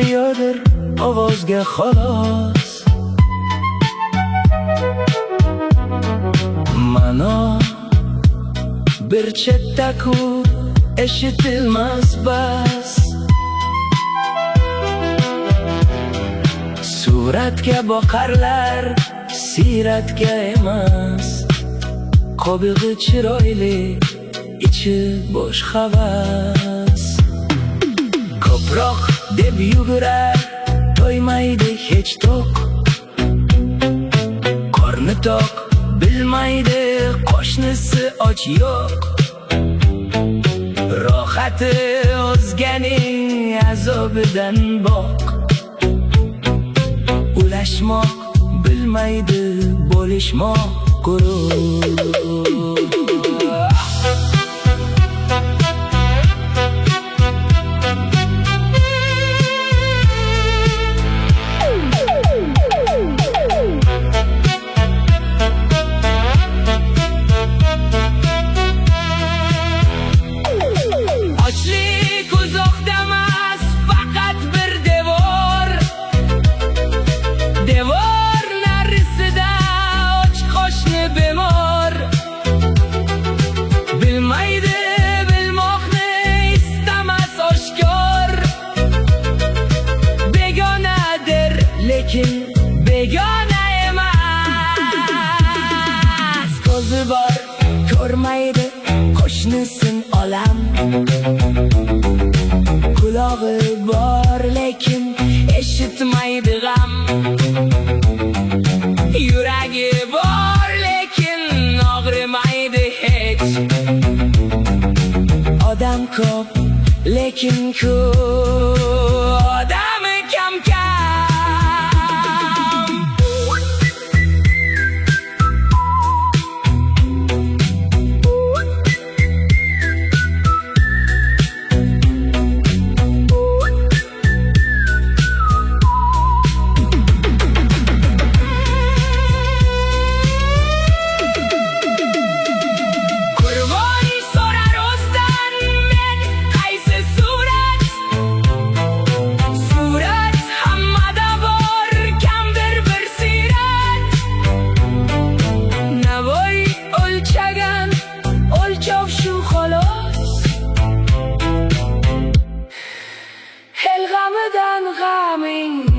kuliyodir ovozga xolos. Mano bir chetda-ku eshitilmas bas. Suratga boqarlar, siyratga emas. Qobig'i chiroyli, ichi bo'sh havas. Ko'proq deb yugurar, to'ymaydi hech to'q. Qorni to'q, bilmaydi qo'shnisi och yo'q. Rohati o'zganing azobidan boq. Ulashmoq bilmaydi, bo'lishmoq gurur. Lekin begona emas. Ko'zi bor, ko'rmaydi qo'shnisin olam. Qulog'i bor, lekin eshitmaydi g'am. Yuragi bor, lekin og'rimaydi hech. Odam ko'p, lekin odami kam. El g'amidan g'aming